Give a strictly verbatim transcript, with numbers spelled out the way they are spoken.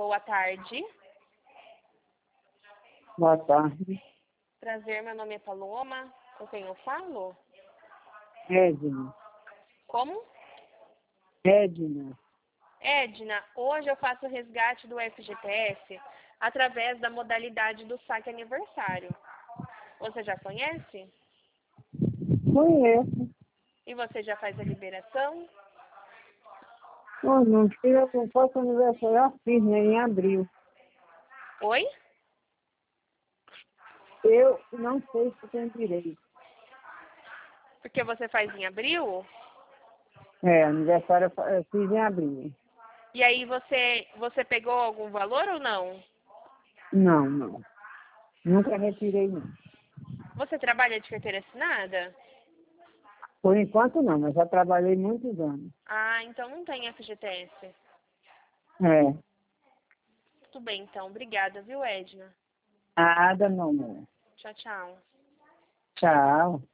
Boa tarde. Boa tarde. Prazer, meu nome é Paloma. Com quem eu falo? Edna. Como? Edna. Edna, hoje eu faço o resgate do F G T S através da modalidade do saque aniversário. Você já conhece? Conheço. E você já faz a liberação? Oh, não fiz, eu não posso aniversário, eu fiz, né, em abril. Oi? Eu não sei se tem direito. Porque você faz em abril? É, aniversário eu fa- eu fiz em abril. E aí você, você pegou algum valor ou não? Não, não. Nunca retirei, não. Você trabalha de carteira assinada? Por enquanto não, mas já trabalhei muitos anos. Ah, então não tem F G T S. É. Tudo bem, então. Obrigada, viu, Edna? Nada, não, não. Tchau, tchau. Tchau.